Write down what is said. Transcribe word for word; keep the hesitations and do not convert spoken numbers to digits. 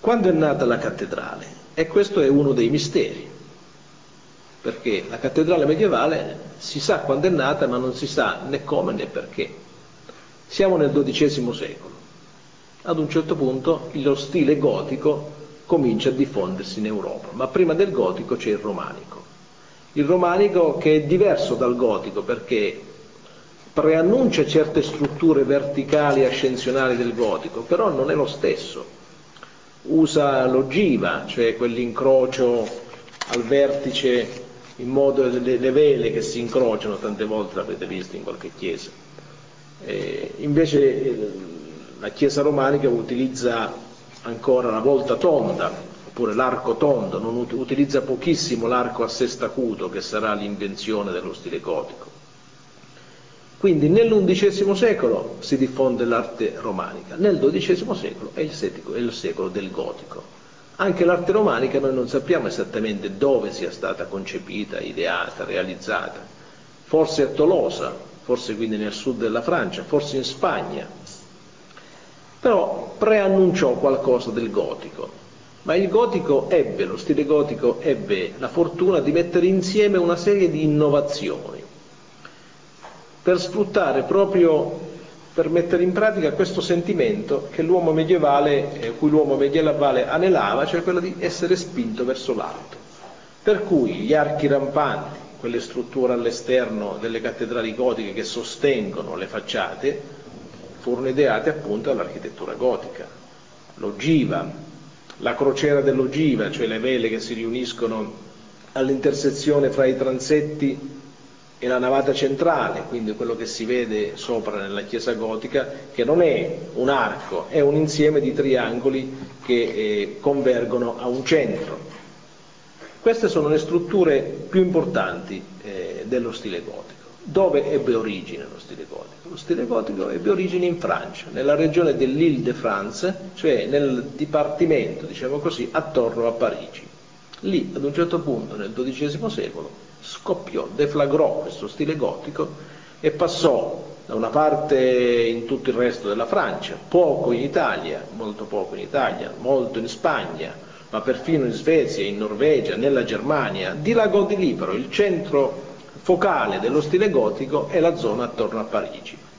Quando è nata la cattedrale? E questo è uno dei misteri, perché la cattedrale medievale si sa quando è nata, ma non si sa né come né perché. Siamo nel dodicesimo secolo. Ad un certo punto lo stile gotico comincia a diffondersi in Europa, ma prima del gotico c'è il romanico. Il romanico che è diverso dal gotico perché preannuncia certe strutture verticali e ascensionali del gotico, però non è lo stesso. Usa l'ogiva, cioè quell'incrocio al vertice in modo le, le vele che si incrociano, tante volte l'avete visto in qualche chiesa. Eh, invece eh, la chiesa romanica utilizza ancora la volta tonda, oppure l'arco tondo, non ut- utilizza pochissimo l'arco a sesta acuto, che sarà l'invenzione dello stile gotico. Quindi nell'undicesimo secolo si diffonde l'arte romanica, nel dodicesimo secolo è il, setico, è il secolo del gotico. Anche l'arte romanica noi non sappiamo esattamente dove sia stata concepita, ideata, realizzata. Forse a Tolosa, forse quindi nel sud della Francia, forse in Spagna. Però preannunciò qualcosa del gotico. Ma il gotico ebbe, lo stile gotico ebbe la fortuna di mettere insieme una serie di innovazioni per sfruttare proprio, per mettere in pratica questo sentimento che l'uomo medievale, eh, cui l'uomo medievale anelava, cioè quello di essere spinto verso l'alto. Per cui gli archi rampanti, quelle strutture all'esterno delle cattedrali gotiche che sostengono le facciate, furono ideate appunto dall'architettura gotica. L'ogiva, la crociera dell'ogiva, cioè le vele che si riuniscono all'intersezione fra i transetti e la navata centrale, quindi quello che si vede sopra nella chiesa gotica, che non è un arco, è un insieme di triangoli che eh, convergono a un centro. Queste sono le strutture più importanti eh, dello stile gotico. Dove ebbe origine lo stile gotico? Lo stile gotico ebbe origine in Francia, nella regione dell'Île-de-France, cioè nel dipartimento, diciamo così, attorno a Parigi. Lì, ad un certo punto, nel dodicesimo secolo, scoppiò, deflagrò questo stile gotico e passò da una parte in tutto il resto della Francia, poco in Italia, molto poco in Italia, molto in Spagna, ma perfino in Svezia, in Norvegia, nella Germania. Dilagò di lì, però il centro focale dello stile gotico è la zona attorno a Parigi.